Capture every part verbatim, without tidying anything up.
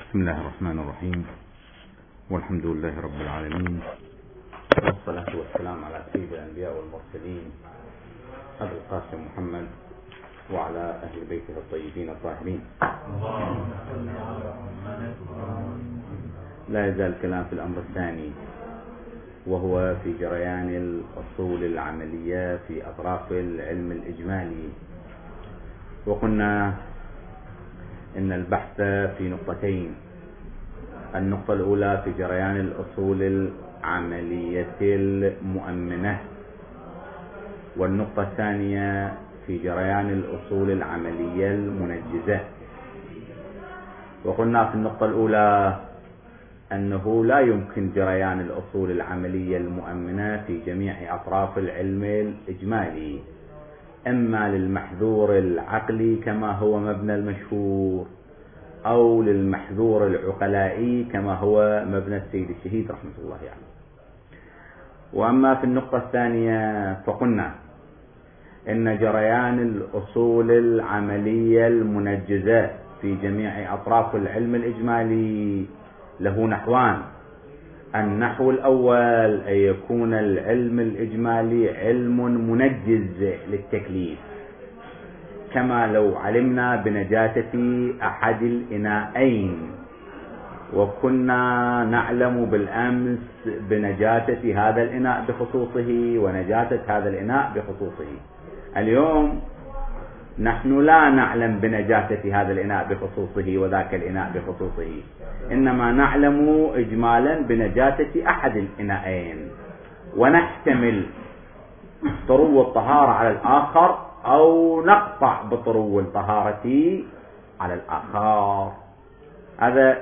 بسم الله الرحمن الرحيم، والحمد لله رب العالمين، والصلاة والسلام على سيد الأنبياء والمرسلين أبي القاسم محمد وعلى أهل بيته الطيبين الطاهرين. لا يزال الكلام في الأمر الثاني، وهو في جريان الأصول العملية في أطراف العلم الإجمالي. وقلنا إن البحث في نقطتين: النقطة الأولى في جريان الأصول العملية المؤمنة، والنقطة الثانية في جريان الأصول العملية المنجزة. وقلنا في النقطة الأولى أنه لا يمكن جريان الأصول العملية المؤمنة في جميع أطراف العلم الإجمالي، إما للمحذور العقلي كما هو مبنى المشهور، أو للمحذور العقلائي كما هو مبنى السيد الشهيد رحمة الله عليه. وأما في النقطة الثانية فقلنا إن جريان الأصول العملية المنجزة في جميع أطراف العلم الإجمالي له نحوان: النحو الأول أن يكون العلم الإجمالي علم منجز للتكليف، كما لو علمنا بنجاسة أحد الإناءين، وكنا نعلم بالأمس بنجاسة هذا الإناء بخصوصه ونجاسة هذا الإناء بخصوصه. اليوم نحن لا نعلم بنجاسة هذا الإناء بخصوصه وذاك الإناء بخصوصه، إنما نعلم إجمالا بنجاسة أحد الإناءين، ونحتمل طرو الطهارة على الآخر أو نقطع بطرو الطهارة على الآخر. هذا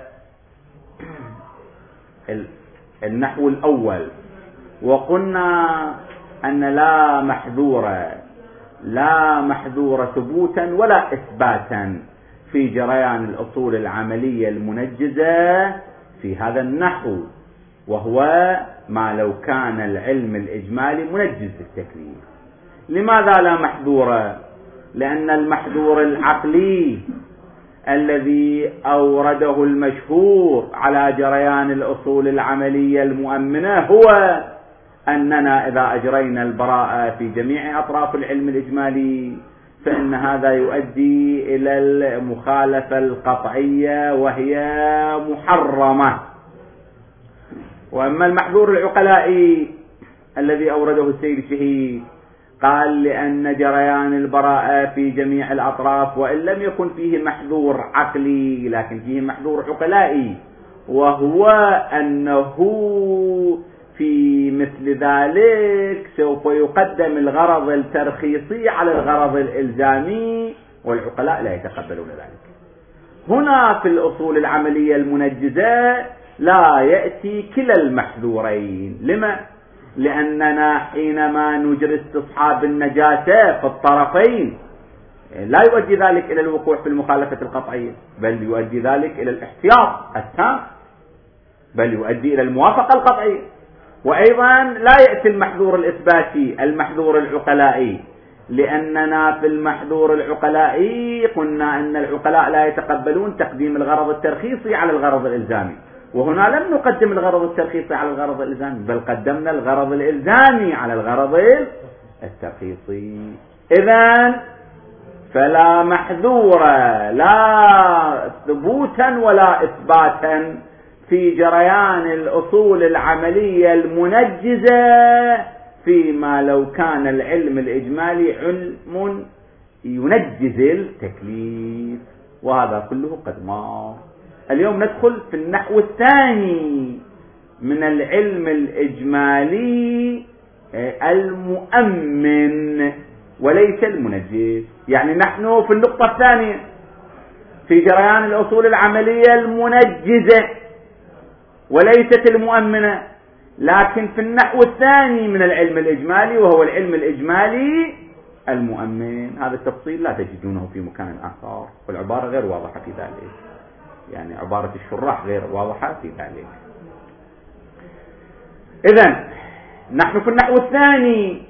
النحو الأول. وقلنا أن لا محذور لا محذور ثبوتا ولا إثباتا في جريان الأصول العملية المنجزة في هذا النحو، وهو ما لو كان العلم الإجمالي منجز للتكليف. لماذا لا محذور؟ لأن المحذور العقلي الذي أورده المشهور على جريان الأصول العملية المؤمنة هو أننا إذا أجرينا البراءة في جميع أطراف العلم الإجمالي فإن هذا يؤدي إلى المخالفة القطعية وهي محرمة. وأما المحذور العقلائي الذي أورده السيد الشهيد قال لأن جريان البراءة في جميع الأطراف، وإن لم يكن فيه محذور عقلي لكن فيه محذور عقلائي، وهو أنه في مثل ذلك سوف يقدم الغرض الترخيصي على الغرض الإلزامي، والعقلاء لا يتقبلون ذلك. هنا في الأصول العملية المنجزة لا يأتي كلا المحذورين. لما؟ لأننا حينما نجري استصحاب النجاسة في الطرفين لا يؤدي ذلك إلى الوقوع في المخالفة القطعية، بل يؤدي ذلك إلى الاحتياط التام، بل يؤدي إلى الموافقة القطعية. وأيضا لا يأتي المحذور الإثباتي المحذور العقلائي، لأننا في المحذور العقلائي قلنا أن العقلاء لا يتقبلون تقديم الغرض الترخيصي على الغرض الإلزامي، وهنا لم نقدم الغرض الترخيصي على الغرض الإلزامي، بل قدمنا الغرض الإلزامي على الغرض الترخيصي. إذن فلا محذور لا ثبوتا ولا إثباتا في جريان الأصول العملية المنجزة فيما لو كان العلم الإجمالي علم ينجز التكليف، وهذا كله قد مر. اليوم ندخل في النحو الثاني من العلم الإجمالي المؤمن وليس المنجز. يعني نحن في النقطة الثانية في جريان الأصول العملية المنجزة وليست المؤمنة، لكن في النحو الثاني من العلم الإجمالي وهو العلم الإجمالي المؤمن. هذا التفصيل لا تجدونه في مكان آخر، والعبارة غير واضحة في ذلك، يعني عبارة الشراح غير واضحة في ذلك. إذن نحن في النحو الثاني.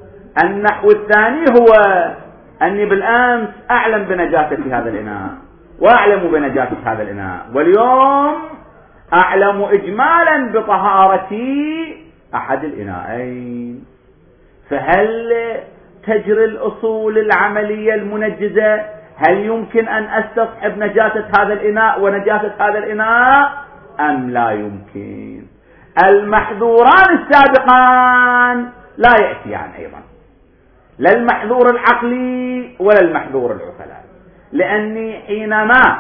النحو الثاني هو أني بالأمس أعلم بنجاسة هذا الإناء، وأعلم بنجاسة هذا الإناء، واليوم أعلم إجمالا بطهارة أحد الإناءين. فهل تجري الأصول العملية المنجزة؟ هل يمكن أن أستصحب نجاسة هذا الإناء ونجاسة هذا الإناء أم لا يمكن؟ المحذوران السابقان لا يأتيان أيضا، لا المحذور العقلي ولا المحذور العقلاء، لأني حينما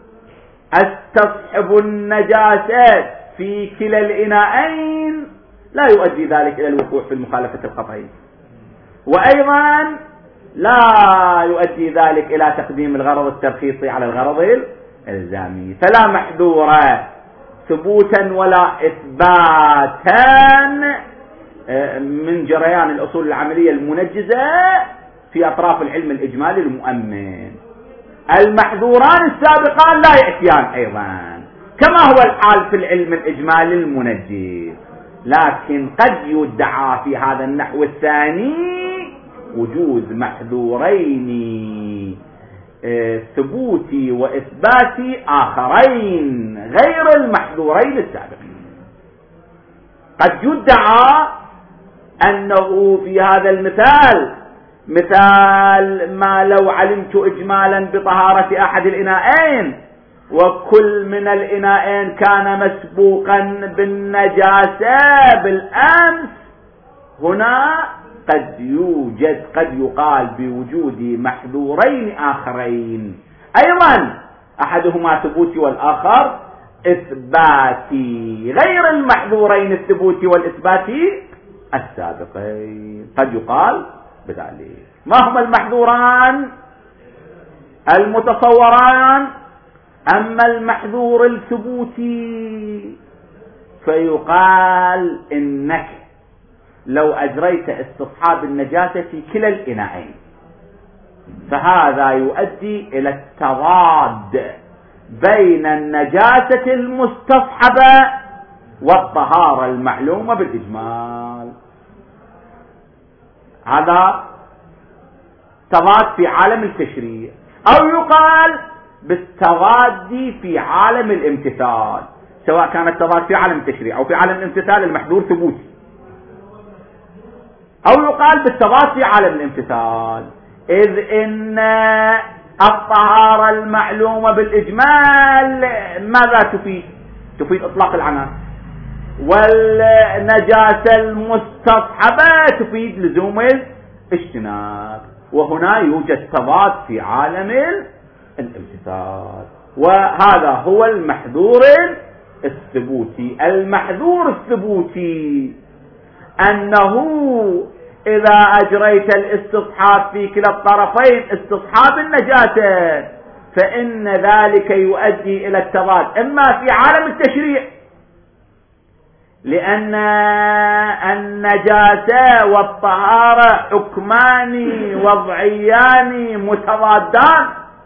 أستصحب النجاسات في كلا الإناءين لا يؤدي ذلك إلى الوقوع في المخالفة القطعية، وأيضا لا يؤدي ذلك إلى تقديم الغرض الترخيصي على الغرض الإلزامي. فلا محذور ثبوتا ولا إثباتا من جريان الأصول العملية المنجزة في أطراف العلم الإجمالي المؤمن. المحذوران السابقان لا يأتيان أيضا كما هو الحال في العلم الإجمالي المنجز، لكن قد يدعى في هذا النحو الثاني وجود محذورين ثبوتي وإثباتي آخرين غير المحذورين السابقين. قد يدعى أنه في هذا المثال، مثال ما لو علمت إجمالا بطهارة أحد الإناءين وكل من الإناءين كان مسبوقا بالنجاسة بالأمس، هنا قد يوجد قد يقال بوجود محذورين آخرين أيضا، أحدهما ثبوتي والآخر إثباتي غير المحذورين الثبوتي والإثباتي السابقين. قد يقال بذلك. ما هما المحذوران المتصوران؟ أما المحذور الثبوتي فيقال إنك لو أجريت استصحاب النجاسة في كلا الإناءين فهذا يؤدي إلى التضاد بين النجاسة المستصحبة والطهارة المعلومة بالإجمال. هذا تضاد في عالم التشريع، أو يقال بالتضاد في عالم الامتثال، سواء كان التضاد في عالم التشريع أو في عالم الامتثال المحذور ثبوتي، أو يقال بالتضاد في عالم الامتثال، إذ إن الطهارة المعلومة بالإجمال ماذا تفيد؟ تفيد إطلاق العنان، والنجاسة المستصحبة تفيد لزوم الاجتناب، وهنا يوجد تضاد في عالم الامتثال، وهذا هو المحذور الثبوتي. المحذور الثبوتي أنه إذا أجريت الاستصحاب في كلا الطرفين استصحاب النجاسة فإن ذلك يؤدي إلى التضاد، إما في عالم التشريع لأن النجاسة والطهارة حكمان وضعيان متضادان،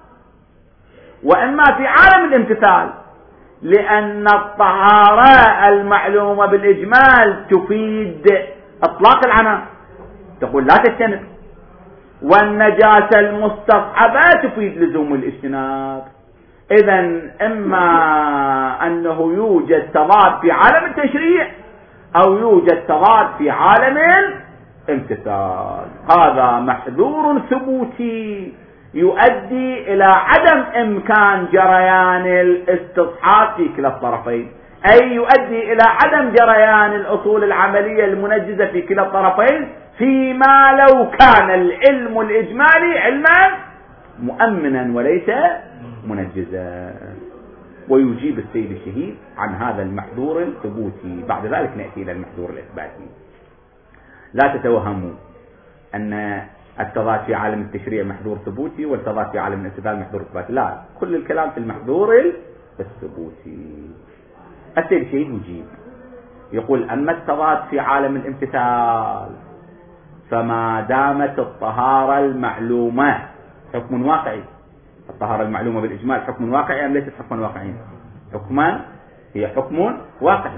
وإما في عالم الامتثال لأن الطهارة المعلومة بالإجمال تفيد إطلاق العنان، تقول لا تجتنب، والنجاسة المستصحبة تفيد لزوم الاجتناب. إذن إما أنه يوجد تضاد في عالم التشريع أو يوجد تضاد في عالم الامتثال. هذا محذور ثبوتي يؤدي إلى عدم إمكان جريان الاستصحاب في كلا الطرفين، أي يؤدي إلى عدم جريان الأصول العملية المنجزة في كلا الطرفين، فيما لو كان العلم الإجمالي علما مؤمنا وليس منجزا. ويجيب السيد الشهيد عن هذا المحذور الثبوتي. بعد ذلك نأتي إلى المحذور الإثباتي. لا تتوهموا أن التضاد في عالم التشريع محذور ثبوتي والتضاد في عالم الامتثال محذور إثباتي، لا، كل الكلام في المحذور الثبوتي. السيد الشهيد يجيب يقول: أما التضاد في عالم الامتثال فما دامت الطهارة المعلومة حكم واقعي، الطهارة المعلومة بالإجمال حكم واقعي أم ليست حكما واقعيا؟ حكما، هي حكم واقعي.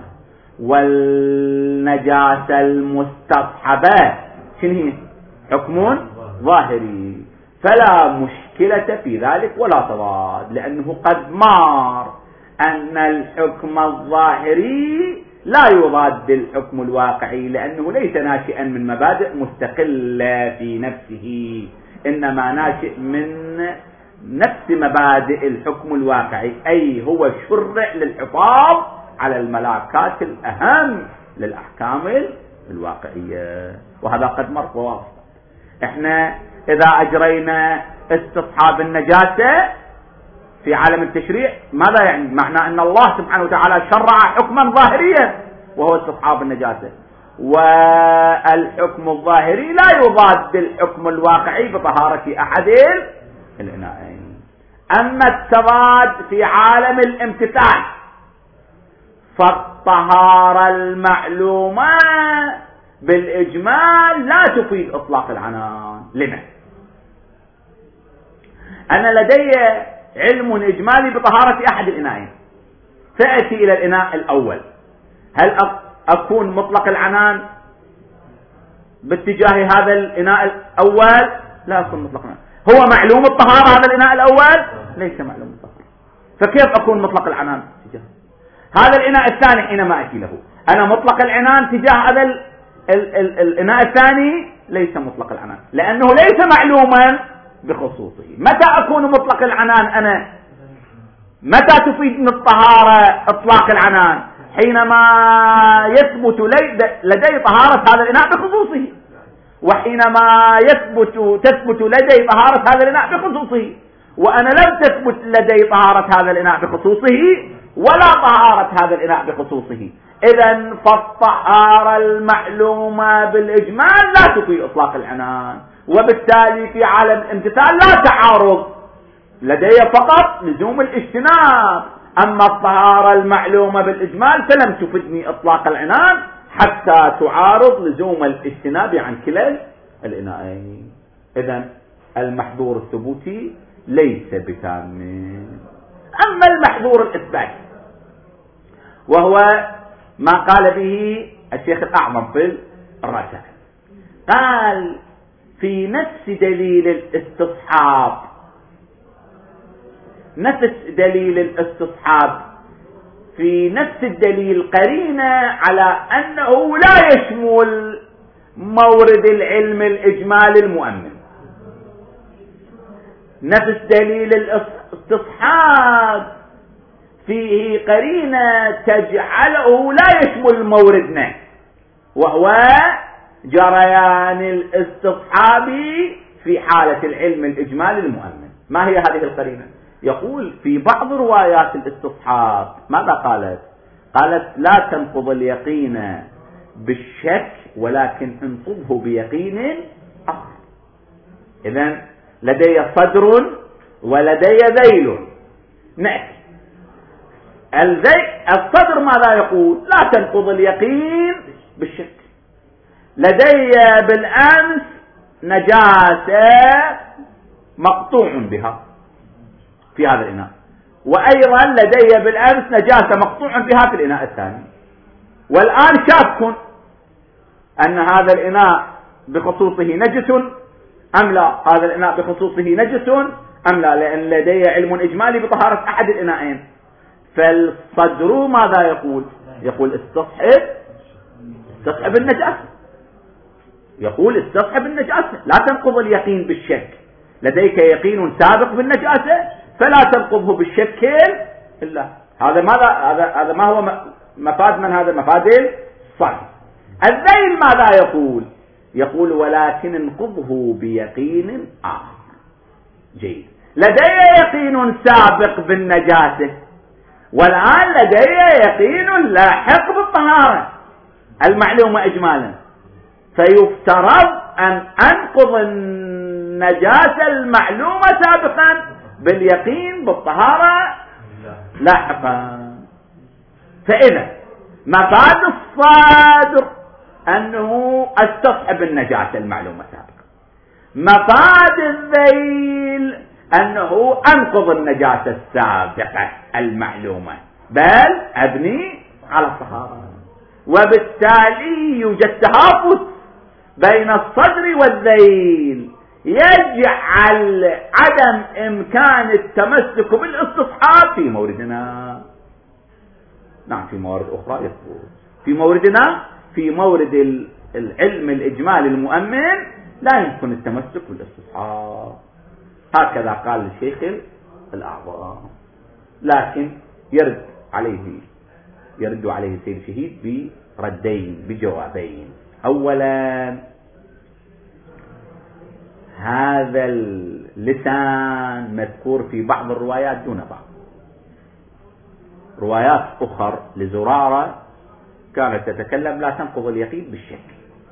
والنجاسة المستصحبة شنو هي؟ حكم ظاهري. فلا مشكلة في ذلك ولا تضاد، لأنه قد مار أن الحكم الظاهري لا يضاد الحكم الواقعي، لأنه ليس ناشئا من مبادئ مستقلة في نفسه، إنما ناشئ من نفس مبادئ الحكم الواقعي، أي هو شرع للحفاظ على الملاكات الأهم للأحكام الواقعية، وهذا قد مر واضح. احنا إذا أجرينا استصحاب النجاسة في عالم التشريع ماذا يعني؟ معنى أن الله سبحانه وتعالى شرع حكما ظاهريا وهو استصحاب النجاسة، والحكم الظاهري لا يضاد الحكم الواقعي بطهارة أحد الإناءين. أما التضاد في عالم الامتثال فالطهارة المعلومة بالإجمال لا تفيد إطلاق العنان. لما؟ أنا لدي علم إجمالي بطهارة أحد الإناءين، سأتي إلى الإناء الأول، هل أكون مطلق العنان باتجاه هذا الإناء الأول؟ لا أكون مطلق العنان. هو معلوم الطهارة هذا الإناء الأول؟ ليس معلوم الطهارة، فكيف أكون مطلق العنان تجاه هذا الإناء الثاني حينما أتي له؟ أنا مطلق العنان تجاه هذا ال ال ال الإناء الثاني؟ ليس مطلق العنان، لأنه ليس معلوما بخصوصه. متى أكون مطلق العنان أنا؟ متى تفيدني الطهارة إطلاق العنان؟ حينما يثبت لدي طهارة هذا الإناء بخصوصه، وحينما يثبت تثبت لدي طهارة هذا الإناء بخصوصه، وأنا لم تثبت لدي طهارة هذا الإناء بخصوصه ولا طهارة هذا الإناء بخصوصه. إذن فالطهارة المعلومة بالإجمال لا تفيد إطلاق العنان، وبالتالي في عالم الامتثال لا تعارض، لدي فقط لزوم الاجتناب. أما الطهارة المعلومة بالإجمال فلم تفدني إطلاق العنان حتى تعارض لزوم الاجتناب عن كلا الإناءين. إذن المحظور الثبوتي ليس بتام. أما المحظور الإثباتي وهو ما قال به الشيخ الأعظم في الرسائل، قال في نفس دليل الاستصحاب، نفس دليل الاستصحاب في نفس الدليل قرينة على أنه لا يشمل مورد العلم الإجمالي المؤمن. نفس دليل الاستصحاب فيه قرينة تجعله لا يشمل موردنا، وهو جريان الاستصحاب في حالة العلم الإجمالي المؤمن. ما هي هذه القرينة؟ يقول في بعض روايات الاستصحاب ماذا قالت؟ قالت لا تنقض اليقين بالشك ولكن انقضه بيقين آخر. إذن لدي صدر ولدي ذيل. نأتي الصدر ماذا يقول؟ لا تنقض اليقين بالشك. لدي بالأمس نجاسة مقطوع بها في هذا الإناء، وأيضا لدي بالأمس نجاسة مقطوع بها في الإناء الثاني، والآن شاك أن هذا الإناء بخصوصه نجس أم لا، هذا الإناء بخصوصه نجس أم لا، لأن لدي علم إجمالي بطهارة أحد الإناءين. فالصدر ماذا يقول؟ يقول استصحب استصحب النجاسة، يقول استصحب النجاسة، لا تنقض اليقين بالشك. لديك يقين سابق بالنجاسة فلا تنقضه بالشك إلا هذا. ماذا هذا هذا ما هو مفاد من هذا؟ مفاد الصحيح. الذيل ماذا يقول؟ يقول ولكن انقضه بيقين آخر. جيد، لدي يقين سابق بالنجاسة والآن لدي يقين لاحق بالطهارة المعلومة إجمالا، فيفترض أن أنقض النجاسة المعلومة سابقا باليقين بالطهارة لاحقا. فإذا مفاد الصادر أنه استصحب النجاسة المعلومة سابقا، مفاد الذيل أنه أنقض النجاسة السابقة المعلومة بل أبني على الطهارة، وبالتالي يوجد تهافت بين الصدر والذيل. يجعل عدم إمكان التمسك بالاستصحاب في موردنا. نعم في موارد أخرى يثبت، في موردنا في مورد العلم الإجمالي المؤمن لا يمكن التمسك بالاستصحاب. هكذا قال الشيخ الأعظم. لكن يرد عليه يرد عليه سيد شهيد بردين بجوابين. أولا هذا اللسان مذكور في بعض الروايات دون بعض. روايات أخرى لزرارة كانت تتكلم لا تنقض اليقين بالشك،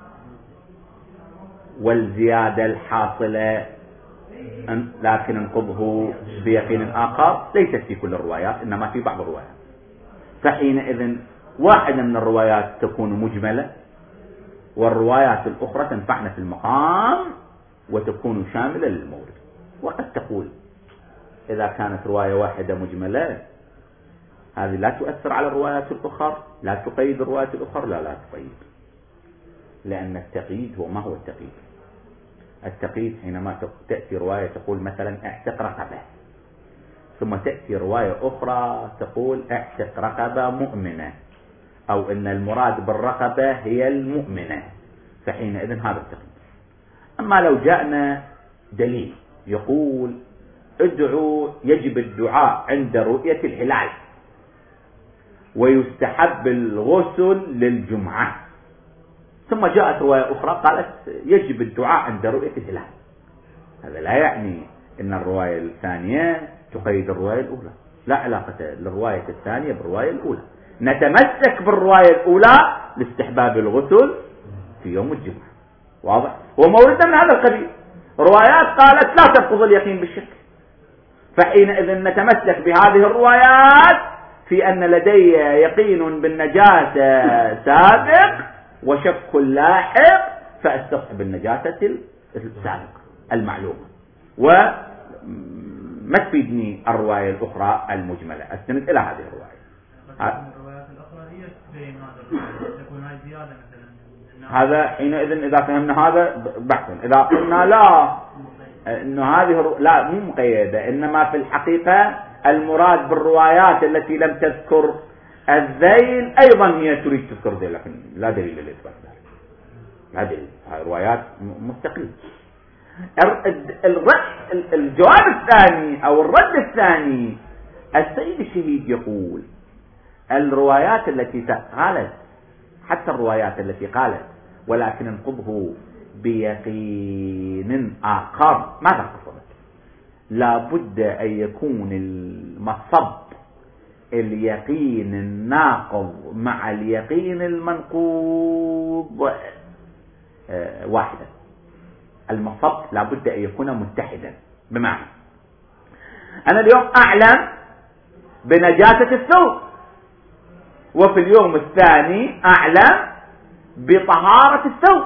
والزيادة الحاصلة لكن انقضه بيقين آخر ليست في كل الروايات إنما في بعض الروايات. فحينئذ واحدة من الروايات تكون مجملة، والروايات الأخرى تنفعنا في المقام وتكون شاملة للمورد. وقد تقول إذا كانت رواية واحدة مجملة هذه لا تؤثر على الروايات الأخرى، لا تقيد الروايات الأخرى، لا لا تقيد، لأن التقييد هو ما هو التقييد؟ التقييد حينما تأتي رواية تقول مثلا اعتق رقبة، ثم تأتي رواية أخرى تقول اعتق رقبة مؤمنة، أو إن المراد بالرقبة هي المؤمنة، فحينئذ هذا التقييد. أما لو جاءنا دليل يقول ادعوا يجب الدعاء عند رؤية الهلال ويستحب الغسل للجمعة، ثم جاءت رواية أخرى قالت يجب الدعاء عند رؤية الهلال، هذا لا يعني أن الرواية الثانية تقيد الرواية الأولى، لا علاقة للرواية الثانية بالرواية الأولى. نتمسك بالرواية الأولى لاستحباب الغسل في يوم الجمعة، واضح؟ وموردنا من هذا القبيل روايات قالت لا تنقض اليقين بالشك، فحينئذ نتمسك بهذه الروايات في أن لدي يقين بالنجاسة سابق وشك لاحق فأستصحب النجاسة السابقة المعلومة، وما تفيدني الرواية الأخرى المجملة، أستند إلى هذه الرواية. الروايات الأخرى هي تبين هذا تكون هاي زيادة مثلا. هذا حينئذ إذا فهمنا هذا بحثا. إذا قلنا لا إنه هذه لا مو مقيدة، إنما في الحقيقة المراد بالروايات التي لم تذكر الذيل أيضا هي تريد تذكر ذيل، لكن لا دليل للإثبات ذلك، لا دليل، هذه روايات مستقلة. الجواب الثاني أو الرد الثاني السيد الشهيد يقول الروايات التي قالت، حتى الروايات التي قالت ولكن انقضه بيقين آخر، ماذا قصدت؟ لا بد أن يكون المصب اليقين الناقض مع اليقين المنقوض واحدا. المصب لا بد أن يكون متحدا، بمعنى أنا اليوم أعلم بنجاسة الثوب، وفي اليوم الثاني أعلم بطهارة الثوب،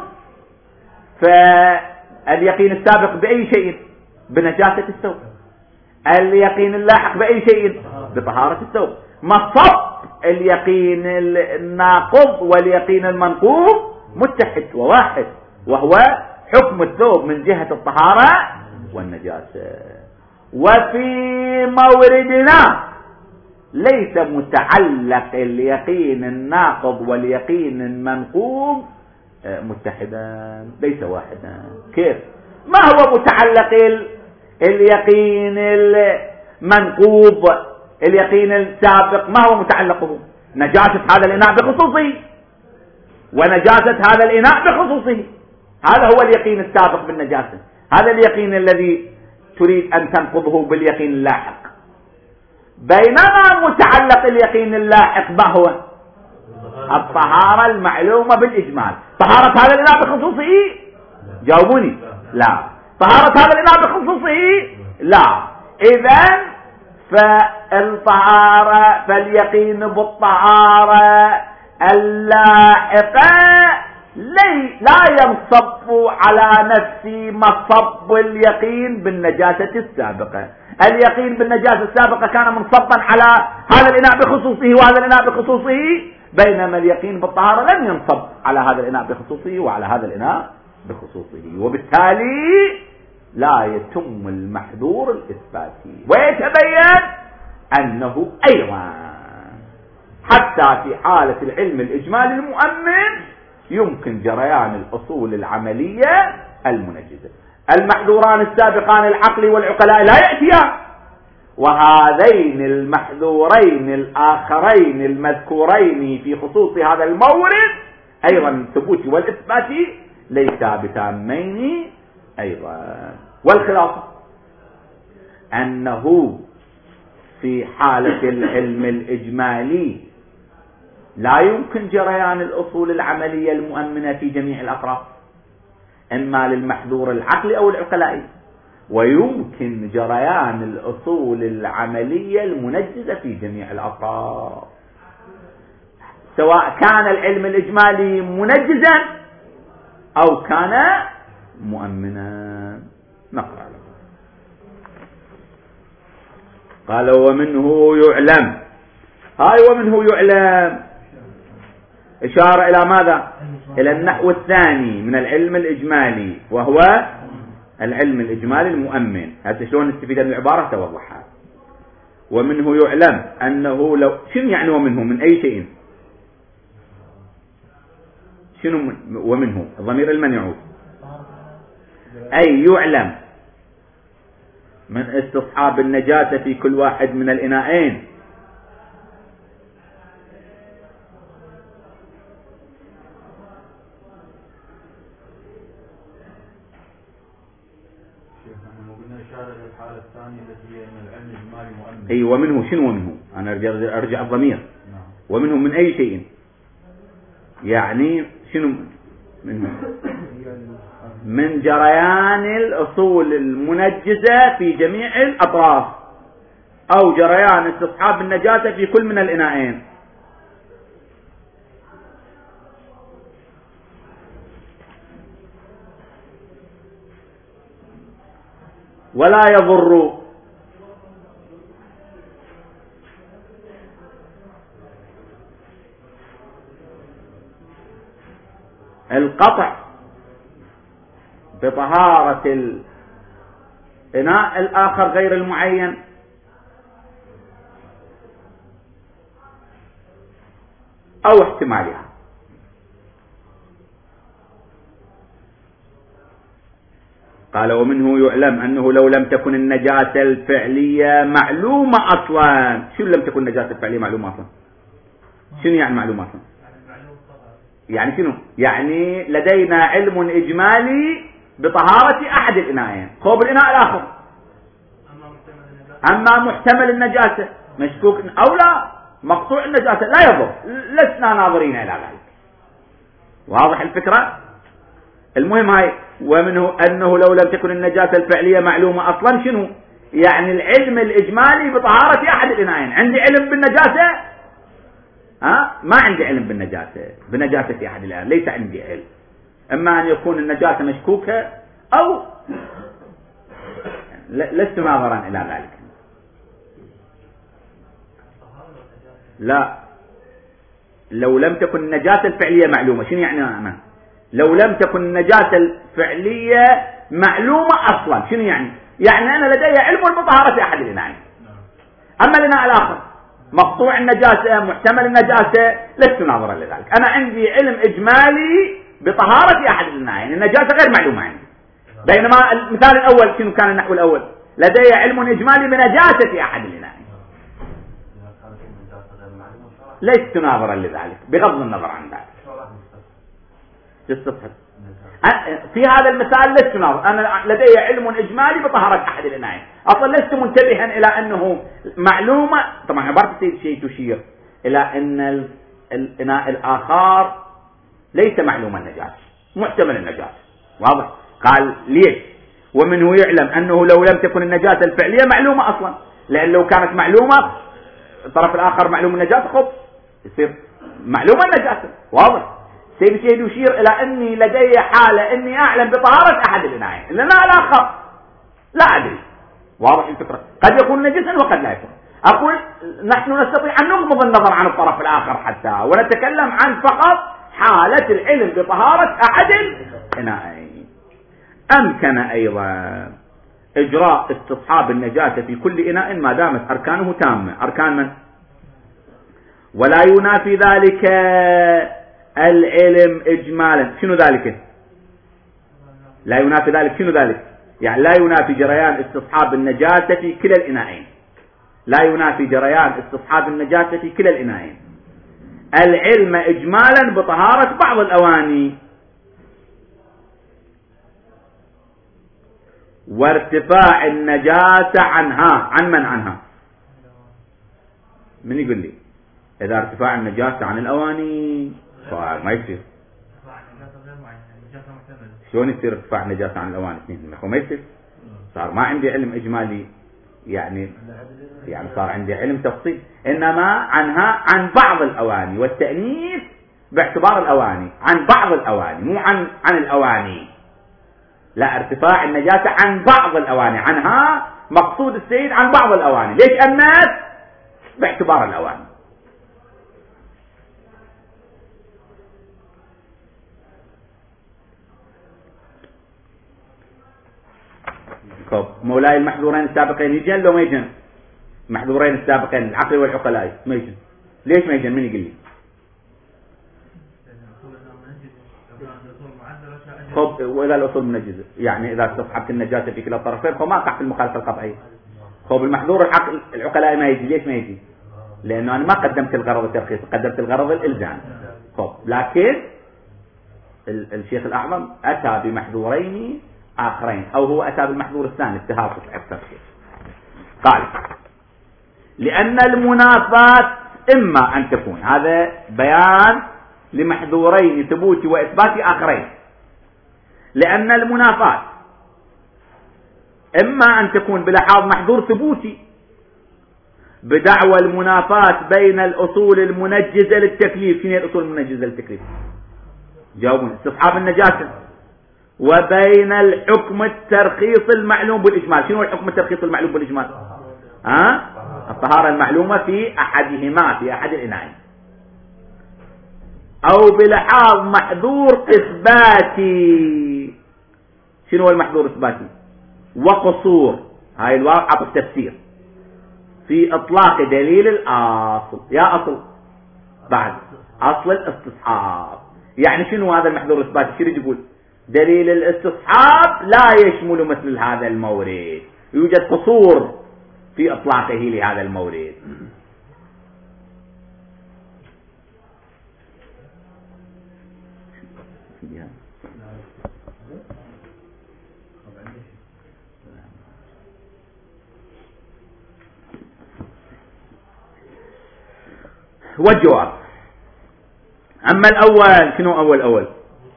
فاليقين السابق بأي شيء؟ بنجاسة الثوب. اليقين اللاحق بأي شيء؟ بطهارة الثوب. مصب اليقين الناقض واليقين المنقوض متحد وواحد، وهو حكم الثوب من جهة الطهارة والنجاسة. وفي موردنا ليس متعلق اليقين الناقض واليقين المنقوض متحدا، ليس واحدا. كيف؟ ما هو متعلق اليقين المنقوض؟ اليقين السابق ما هو متعلقه؟ نجاسة هذا الإناء بخصوصه، ونجاسة هذا الإناء بخصوصه، هذا هو اليقين السابق بالنجاسة، هذا اليقين الذي تريد أن تنقضه باليقين اللاحق. بينما متعلق اليقين اللاحق ما هو؟ الطهارة المعلومة بالإجمال. طهارة هذا الإناء بخصوصه؟ جاوبوني. لا. طهارة هذا الإناء بخصوصه؟ لا. إذن فالطهارة فاليقين بالطهارة اللاحقة لا ينصب على نفس مصب اليقين بالنجاسة السابقة. اليقين بالنجاسة السابقة كان منصبا على هذا الإناء بخصوصه وهذا الإناء بخصوصه، بينما اليقين بالطهارة لم ينصب على هذا الإناء بخصوصه وعلى هذا الإناء بخصوصه، وبالتالي لا يتم المحذور الإثباتي، ويتبين أنه أيضا حتى في حالة العلم الإجمالي المؤمن يمكن جريان الأصول العملية المنجزة. المحذوران السابقان العقل والعقلاء لا يأتيان، وهذين المحذورين الآخرين المذكورين في خصوص هذا المورد أيضا الثبوت والإثبات ليسا بتامين أيضا. والخلاصة أنه في حالة العلم الإجمالي لا يمكن جريان الأصول العملية المؤمنة في جميع الأطراف، إما للمحذور العقلي أو العقلائي، ويمكن جريان الأصول العملية المنجزة في جميع الأطراف، سواء كان العلم الإجمالي منجزا أو كان مؤمنا. نقرأ. قال ومنه يعلم، هاي ومنه يعلم إشارة إلى ماذا؟ إلى النحو الثاني من العلم الإجمالي، وهو العلم الإجمالي المؤمن. هذا شلون نستفيد من العبارة توضحها. ومنه يعلم أنه لو، شنو يعني ومنه؟ من أي شيء؟ شنو من ومنه؟ الضمير المن يعود؟ أي يعلم من استصحاب النجاة في كل واحد من الإناءين. أي ومنه، شنو ومنه؟ أنا أرجع, أرجع الضمير. ومنه من أي شيء؟ يعني شنو منه؟ من جريان الأصول المنجزة في جميع الأطراف، أو جريان استصحاب النجاة في كل من الإناءين. ولا يضر القطع بطهارة الإناء الآخر غير المعين أو احتمالها. قال ومنه يعلم أنه لو لم تكن النجاسة الفعلية معلومة أصلا. شنو لم تكن النجاسة الفعلية معلومة أصلا؟ شنو يعني معلومة أصلا؟ يعني شنو؟ يعني لدينا علم إجمالي بطهارة أحد الإناءين، خوب الإناء الآخر، أما محتمل النجاسة مشكوك أو لا مقطوع النجاسة لا يضر، لسنا ناظرين إلى ذلك. واضح الفكرة؟ المهم هاي ومنه أنه لو لم تكن النجاسة الفعلية معلومة أصلا. شنو؟ يعني العلم الإجمالي بطهارة أحد الإناءين. عندي علم بالنجاسة؟ ها؟ ما عندي علم بالنجاسة بنجاسة أحد الآن، ليس عندي علم. إما أن يكون النجاسة مشكوكة أو لست ناظرا إلى ذلك. لا، لو لم تكن النجاسة الفعلية معلومة. شنو يعني أنا؟ لو لم تكن النجاسة الفعلية معلومة أصلا. شنو يعني؟ يعني أنا لدي علم بطهارة أحد الإناءين، أما الإناء الآخر مقطوع النجاسة محتمل النجاسة لست ناظرا لذلك. أنا عندي علم إجمالي بطهارة أحد الإناءين، النجاسة غير معلومة عندي. بينما المثال الأول شنو كان النحو الأول؟ لدي علم إجمالي بنجاسة أحد الإناءين، لست ناظرا لذلك بغض النظر عن ذلك. في هذا المثال لست ناظر، أنا لدي علم إجمالي بطهارة أحد الإناءين، أصلا لست منتبها إلى أنه معلومة. طبعا عبارة السيد شيء تشير إلى أن الإناء الآخر ليس معلوم النجاسة، محتمل النجاسة. واضح؟ قال ليش؟ ومنه يعلم أنه لو لم تكن النجاسة الفعلية معلومة أصلا، لأن لو كانت معلومة الطرف الآخر معلوم النجاسة خب يصير معلومة النجاسة. واضح؟ سيد شيء يشير إلى أني لدي حالة أني أعلم بطهارة أحد الإناءين، الإناء الآخر لا أدري. واضح الفكرة؟ قد يكون نجسا وقد لا يكون. أقول نحن نستطيع أن نغض النظر عن الطرف الآخر حتى ونتكلم عن فقط حالة العلم بطهارة أحد الإناءين. أمكن أيضا إجراء استصحاب النجاسة في كل إناء ما دامت أركانه تامة. أركان من؟ ولا ينافي ذلك العلم إجمالا. شنو ذلك؟ لا ينافي ذلك. شنو ذلك؟ يعني لا ينافي جريان استصحاب النجاسة في كلا الإناءين. لا ينافي جريان استصحاب النجاسة في كلا الإناءين. العلم إجمالا بطهارة بعض الأواني، وارتفاع النجاسة عنها. عن من عنها؟ من يقول لي؟ إذا ارتفاع النجاسة عن الأواني ما يصير. شلون يصير ارتفاع النجاسة عن الأواني؟ ما يصير. صار ما عندي علم إجمالي، يعني يعني صار عندي علم تفصيل. إنما عنها عن بعض الأواني، والتأنيث باعتبار الأواني، عن بعض الأواني، مو عن عن الأواني. لا، ارتفاع النجاسة عن بعض الأواني، عنها مقصود السيد عن بعض الأواني. ليش أنث؟ باعتبار الأواني. مولاي المحظورين السابقين يجن لو ما يجن؟ المحظورين السابقين العقل والعقلاء ما يجن. ليش ما يجن؟ من يقول لي؟ خب وإذا الأصول منجزة، يعني إذا استصحبت النجاسة في كلا الطرفين فما قع في المخالفة القطعية. خب المحظور العقل العقلاء ما يجي. ليش ما يجي؟ لأنه أنا ما قدمت الغرض الترخيص، قدمت الغرض الإلزام. خب لكن الشيخ الأعظم أتى بمحظورين آخرين، أو هو أتى بالمحظور الثاني اتهاف الترخيص. قال لأن المنافات إما أن تكون، هذا بيان لمحظورين ثبوت وإثبات آخرين، لأن المنافات إما أن تكون بلحاظ محظور ثبوتي بدعوى المنافات بين الأصول المنجزة للتكليف. شنو الأصول المنجزة للتكليف؟ جاوبون. استصحاب النجاسة، وبين الحكم الترخيص المعلوم بالإجمال. شنو الحكم الترخيص المعلوم بالإجمال؟ ها؟ الطهارة المعلومة في أحدهما، في أحد الإناءين. أو بلحاظ محظور إثباتي. شنو هو المحظور إثباتي؟ وقصور. هاي الواقع بالتفسير في إطلاق دليل الأصل. يا أصل بعد أصل الاستصحاب. يعني شنو هذا المحظور الإثباتي؟ شنو يقول؟ دليل الاستصحاب لا يشمل مثل هذا المورد، يوجد قصور في إطلاقه لهذا المورد. والجواب. أما الأول، شنو أول أول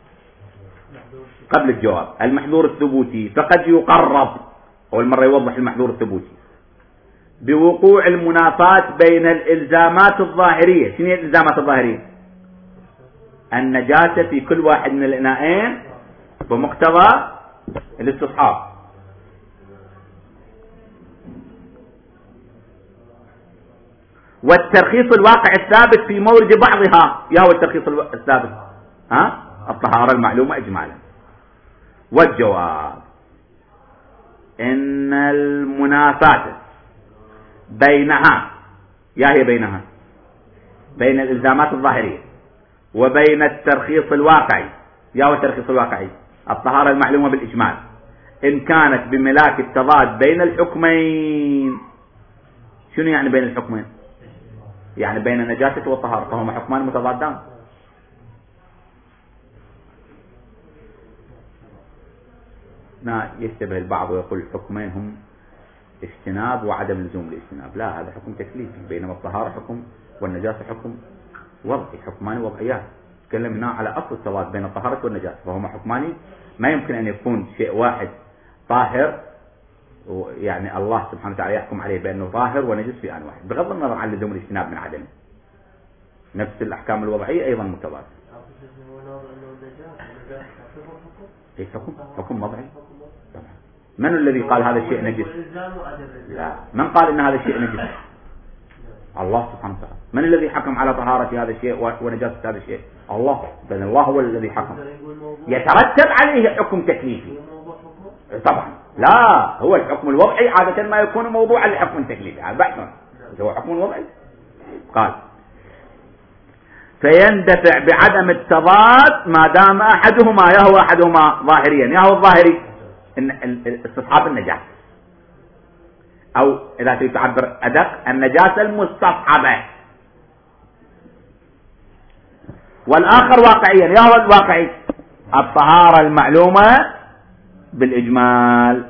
قبل الجواب؟ المحظور الثبوتي فقد يقرب، أول مرة يوضح المحظور الثبوتي، بوقوع المنافات بين الإلزامات الظاهرية. شنو هي الإلزامات الظاهرية؟ النجاسة في كل واحد من الإناءين بمقتضى الاستصحاب، والترخيص الواقع الثابت في مورد بعضها. يا هو الترخيص الثابت؟ ها؟ الطهارة المعلومة إجمالا. والجواب إن المنافاة بينها، يا هي بينها بين الإلزامات الظاهرية وبين الترخيص الواقعي، يا هو الترخيص الواقعي الطهارة المعلومة بالإجمال، إن كانت بملاك التضاد بين الحكمين. شنو يعني بين الحكمين؟ يعني بين النجاسة والطهارة، فهما حكمان متضادان. لا يشتبه البعض ويقول الحكمين هم اجتناب وعدم لزوم الاجتناب. لا، هذا حكم تكليفي، بينما الطهارة حكم والنجاسة حكم وضعي، حكمان وضعيات. تكلم هنا على أصل التضاد بين الطهارة والنجاسة، فهما حكمان ما يمكن أن يكون شيء واحد طاهر، يعني الله سبحانه وتعالى يحكم عليه بأنه طاهر ونجس في آن واحد، بغض النظر عن لزوم الاجتناب من عدمه. نفس الأحكام الوضعية أيضا متضاد. اي حكم حكم وضعي طبعا. من الذي قال هذا الشيء نجس؟ لا، من قال ان هذا الشيء نجس؟ الله سبحانه وتعالى. من الذي حكم على طهارة هذا الشيء ونجاسة هذا الشيء؟ الله. بل الله هو الذي حكم، يترتب عليه حكم تكليفي. طبعا لا، هو الحكم الوضعي عادة ما يكون موضوعا لحكم التكليفي، هذا بحث هو حكم وضعي. قال فيندفع بعدم التضاد ما دام احدهما يهو احدهما ظاهريا، يهو الظاهري استصحاب النجاسة، او اذا تريد تعبر ادق النجاسة المستصحبة، والاخر واقعيا، يهو الواقعي الطهارة المعلومة بالاجمال.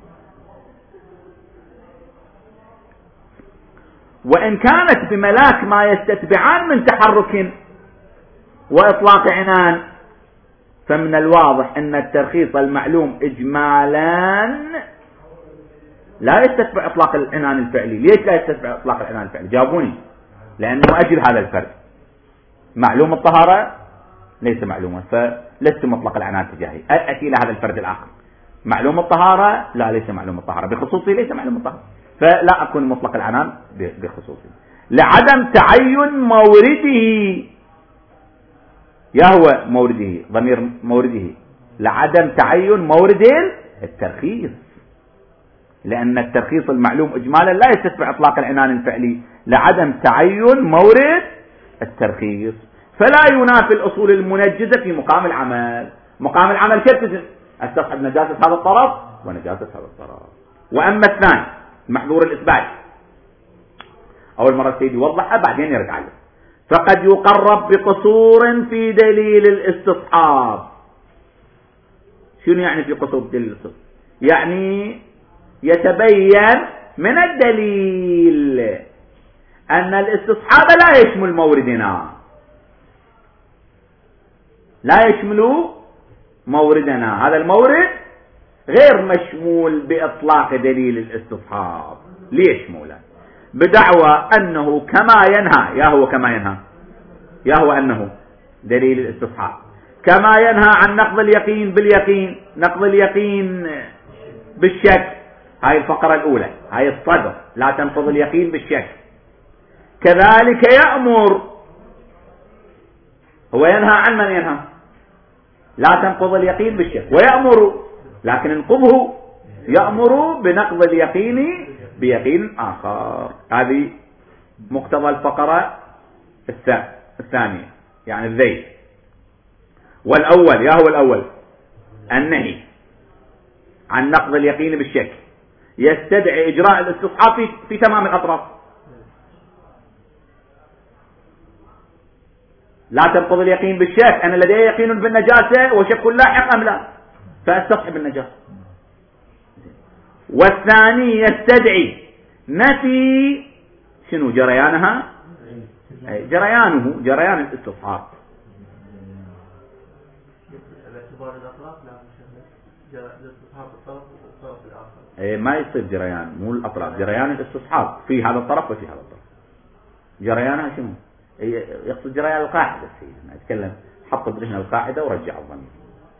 وإن كانت بملاك ما يستتبعان من تحرك وإطلاق عنان، فمن الواضح أن الترخيص المعلوم إجمالا لا يستتبع إطلاق العنان الفعلي. ليش لا يستتبع إطلاق العنان الفعلي؟ جاوبوني. لأنه أجل هذا الفرق، معلوم الطهارة ليس معلوما، فلست مطلق العنان تجاهي. أتي إلى هذا الفرد الآخر، معلوم الطهارة لا ليس معلوم الطهارة بخصوصي، ليس معلوم الطهارة، فلا أكون مطلق العنان بخصوصي لعدم تعين مورده، يهوى مورده ضمير مورده، لعدم تعين مورد الترخيص، لأن الترخيص المعلوم إجمالا لا يستتبع إطلاق العنان الفعلي لعدم تعين مورد الترخيص، فلا ينافي الأصول المنجزة في مقام العمل. مقام العمل كيف استصحب نجاسة هذا الطرف ونجاسة هذا الطرف. وأما الثاني محظور الإثبات، أول مرة السيد يوضحها بعدين يرجع له، فقد يقرب بقصور في دليل الاستصحاب. شنو يعني في قصور في دليل الاستصحاب؟ يعني يتبين من الدليل أن الاستصحاب لا يشمل موردنا، لا يشمل موردنا، هذا المورد غير مشمول بإطلاق دليل الاستصحاب. ليش مولا؟ بدعوى أنه كما ينهى، يا هو كما ينهى، يا هو أنه دليل الاستصحاب كما ينهى عن نقض اليقين باليقين، نقض اليقين بالشك، هاي الفقرة الأولى، هاي الصدر، لا تنقض اليقين بالشك. كذلك يأمر، هو ينهى عن من ينهى؟ لا تنقض اليقين بالشك، ويأمر لكن انقضه، يأمر بنقض اليقين بيقين آخر. هذه مقتضى الفقرة الثانية يعني الذيل. والأول يا هو الأول النهي عن نقض اليقين بالشك يستدعي إجراء الاستصحاب في, في تمام الأطراف. لا تنقض اليقين بالشك، أنا لدي يقين بالنجاسة وشك لاحق أم لا، فأستصحب النجاسة. والثاني يستدعي نفي شنو جريانها، جريانه جريان الاستصحاب. ما يصير جريان، مو الأطراف، جريان الاستصحاب في هذا الطرف وفي هذا الطرف. جريانها شنو؟ يقصد جريان القاعدة. السيد نتكلم حط بدهنا القاعدة ورجع الضمير،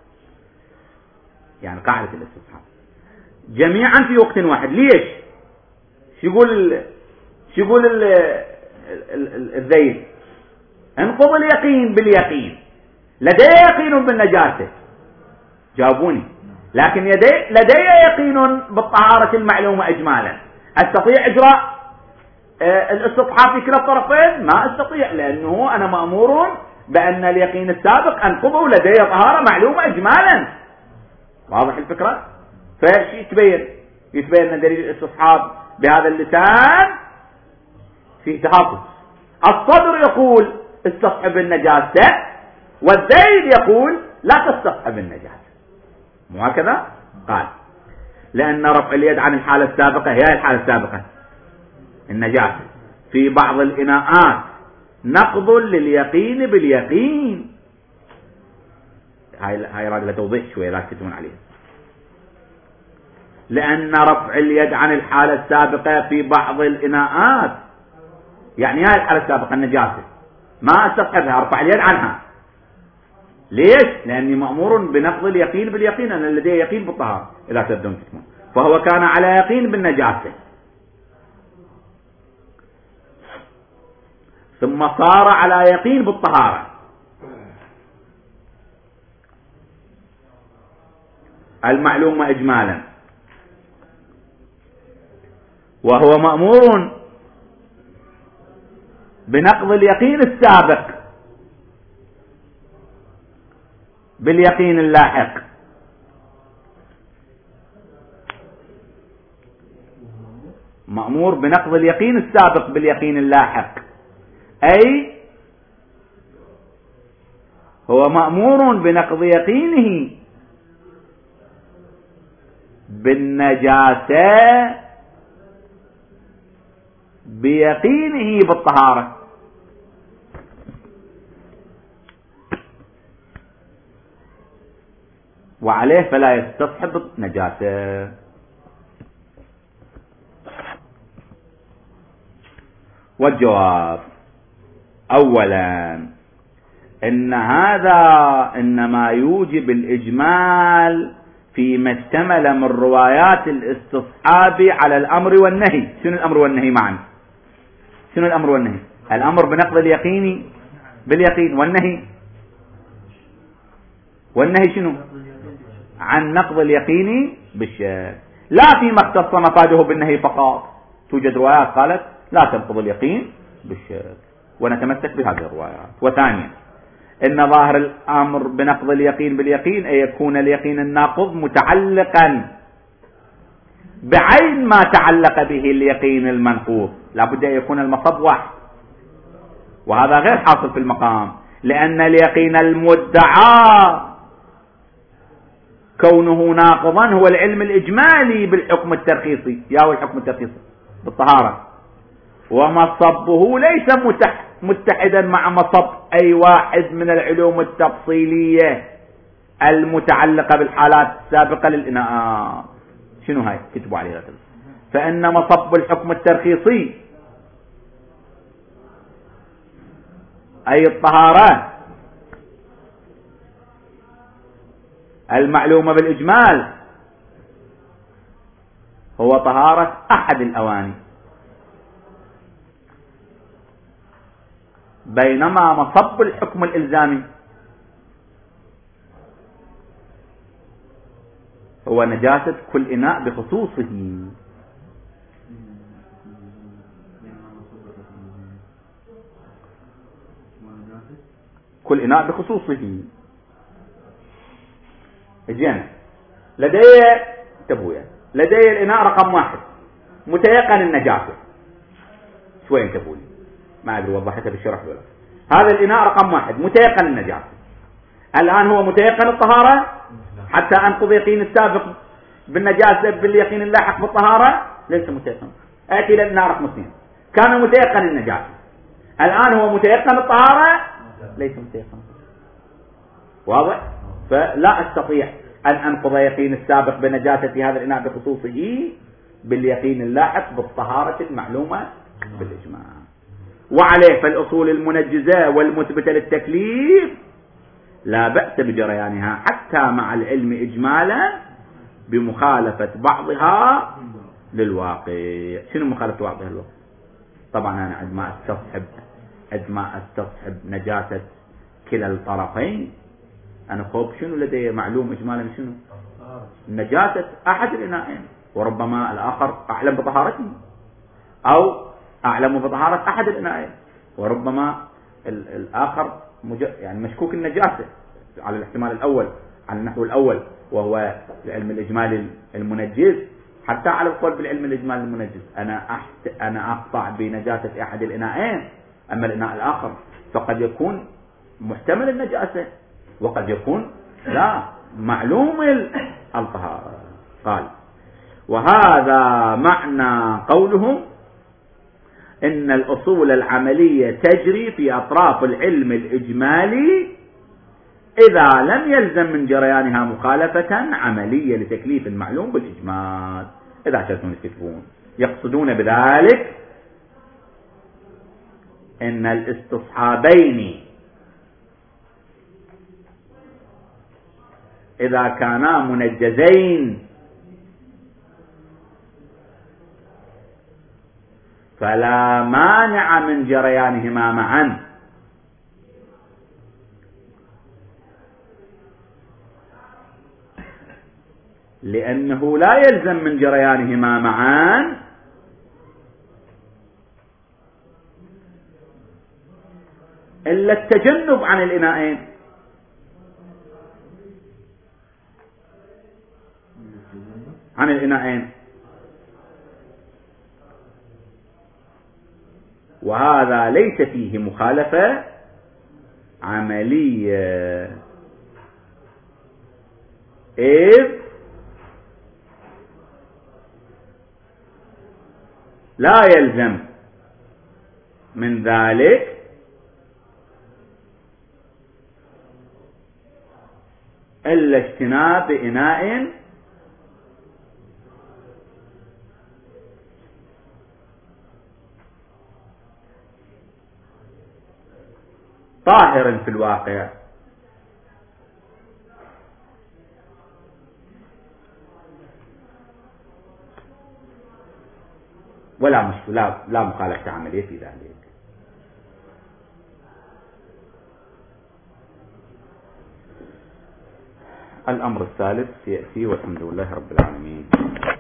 يعني قاعدة الاستصحاب جميعا في وقت واحد. ليش؟ شو يقول شو يقول الذيل؟ انقض اليقين باليقين، لدي يقين بالنجاسة، جاوبوني، لكن يدي لدي يقين بالطهارة المعلومة إجمالا، أستطيع إجراء الاستصحاب في كلا الطرفين؟ ما أستطيع، لأنه أنا مأمور بأن اليقين السابق أنقضه، لدي طهارة معلومة إجمالا. واضح الفكرة؟ فشي يتبين يتبين أن دليل الاستصحاب بهذا اللسان في تهافت. الصدر يقول استصحب النجاسة، والذيل يقول لا تستصحب النجاسة، مو هكذا؟ قال لأن رفع اليد عن الحالة السابقة، هي الحالة السابقة النجاسة، في بعض الإناءات نقض لليقين باليقين. هاي هاي راد لتوضيح شوية لا تكتبون عليها. لأن رفع اليد عن الحالة السابقة في بعض الإناءات، يعني هاي الحالة السابقة النجاسة ما أستصحبها، أرفع اليد عنها. ليش؟ لأني مأمور بنقض اليقين باليقين، أنا لدي يقين بالطهارة إذا تبدون تكمون، فهو كان على يقين بالنجاسة ثم صار على يقين بالطهارة. المعلومة إجمالا، وهو مأمور بنقض اليقين السابق باليقين اللاحق. مأمور بنقض اليقين السابق باليقين اللاحق، أي هو مأمور بنقض يقينه بالنجاسة بيقينه بالطهارة. وعليه فلا يستصحب النجاسة. والجواب: أولا إن هذا إنما يوجب الإجمال فيما اشتمل من روايات الاستصحاب على الأمر والنهي. شنو الأمر والنهي معا؟ شنو الأمر والنهي؟ الأمر بنقض اليقين باليقين، والنهي والنهي شنو؟ عن نقض اليقين بالشك، لا فيما اختص مفاده بالنهي فقط. توجد روايات قالت لا تنقض اليقين بالشك، ونتمسك بهذه الروايات. وثانيا إن ظاهر الأمر بنقض اليقين باليقين أن يكون اليقين الناقض متعلقا بعين ما تعلق به اليقين المنقوض، لا بد أن يكون المصب واحد، وهذا غير حاصل في المقام، لأن اليقين المدعى كونه ناقضا هو العلم الإجمالي بالحكم الترخيصي، ياو الحكم الترخيصي بالطهارة، ومصبه ليس متحدا مع مصب أي واحد من العلوم التفصيلية المتعلقة بالحالات السابقة للإناء. شنو هاي؟ كتبوا عليها. فإن مصب الحكم الترخيصي أي الطهارة المعلومة بالإجمال هو طهارة أحد الأواني، بينما مصب الحكم الإلزامي هو نجاسة كل إناء بخصوصه. كل إناء بخصوصه. اجينا لدي تبويا لدي الإناء رقم واحد متيقن النجاسة. شوي انتبهوا، ما أدري وضحتها بالشرح ولا. هذا الإناء رقم واحد متيقن النجاسة، الآن هو متيقن الطهارة حتى أنقض يقين السابق بالنجاسة باليقين اللاحق بالطهارة. ليس متيقن. آتي للإناء رقم اثنين كان متيقن النجاسة، الآن هو متيقن الطهارة ليس متيقن. واضح؟ فلا أستطيع أن أنقض يقين السابق بنجاسة هذا الإناء بخصوصه باليقين اللاحق بالطهارة المعلومة بالإجماع. وعليه فالأصول المنجزة والمثبتة للتكليف لا بأس بجريانها حتى مع العلم إجمالا بمخالفة بعضها للواقع. شنو مخالفة بعضها للواقع؟ طبعا أنا عندما أستصحب عندما أستصحب نجاسة كلا الطرفين أنا خوف شنو لدي معلوم إجمالا شنو نجاسة أحد الإناءين، وربما الآخر أعلم بطهارته أو أعلم بطهارة أحد الإناءين، وربما الآخر يعني مشكوك النجاسة على الاحتمال الأول، على النحو الأول وهو العلم الإجمالي المنجز. حتى على القول بالعلم الإجمالي المنجز أنا أحت... أنا أقطع بنجاسة أحد الإناءين، أما الإناء الآخر فقد يكون محتمل النجاسة وقد يكون لا معلوم الطهارة. قال: وهذا معنى قولهم إن الأصول العملية تجري في أطراف العلم الإجمالي إذا لم يلزم من جريانها مخالفة عملية لتكليف المعلوم بالإجمال. إذا شرطون يكتبون يقصدون بذلك إن الاستصحابين إذا كانا منجزين فلا مانع من جريانهما معا، لأنه لا يلزم من جريانهما معا إلا التجنب عن الإناءين. عن الإناءين وهذا ليس فيه مخالفة عملية، إذ لا يلزم من ذلك إلا اجتناب إناء طاهر في الواقع. ولا مش لا, لا مخالفة عملية في ذلك. الأمر الثالث يأتي والحمد لله رب العالمين.